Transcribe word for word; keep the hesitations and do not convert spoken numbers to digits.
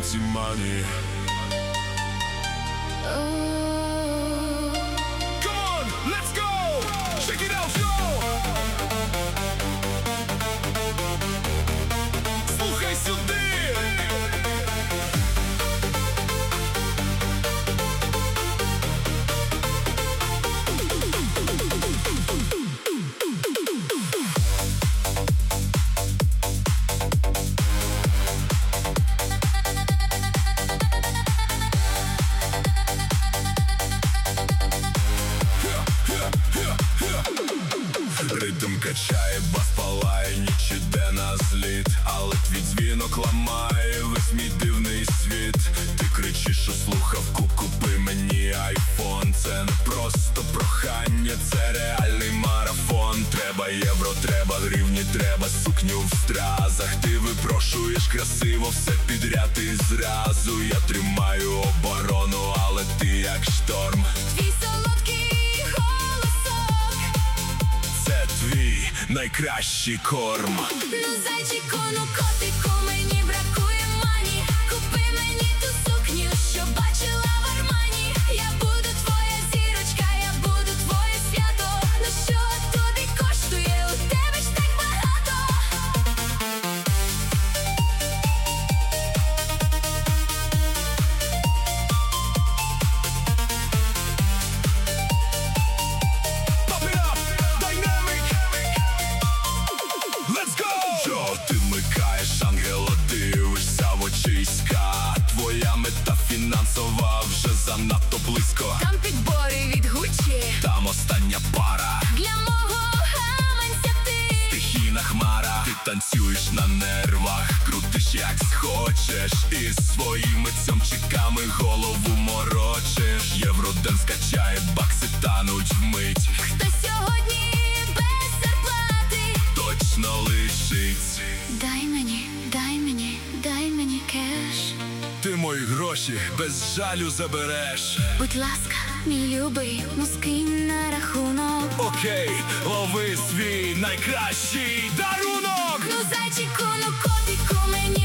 easy money. Come on, let's go! Check it out, yo! Слухай сюди! Ритм качає, бас палає, ніч іде на зліт. Але твій дзвінок ламає весь мій дивний світ. Ти кричиш у слухавку, купи мені айфон. Це не просто прохання, це реальний марафон. Треба євро, треба гривні, треба сукню в стразах. Ти випрошуєш красиво все підряд і зразу. Я тримаю оборону, але ти як шторм. Твій солодкий голосок, це твій найкращий корм. ну зайчику, ну котику, мені бракує мані. Купи мені ту сукню, що бачила в Армані. Я буду твоя зірочка, я буду твоє свято. Ну що тобі коштує, у тебе ж так багато. Pop it up, dynamic. Let's go! Що ти вмикаєш, ангела, дивишся в очиська. Твоя мета фінансова вже занадто близько. Там підбори від Гуччі, Там остання пара, для мого гаманця ти. стихійна хмара. Ти танцюєш на нервах, крутиш як схочеш. І своїми цьомчиками голову морочиш. Євроден скачає, бакси тануть вмить. Хто сьогодні без зарплати? Точно лишить. Дай мені, дай мені, дай мені кеш. Ти мої гроші без жалю забереш. Будь ласка, мій любий, ну скинь на рахунок. Окей, лови свій найкращий дарунок. Ну зайчику, ну котику, мені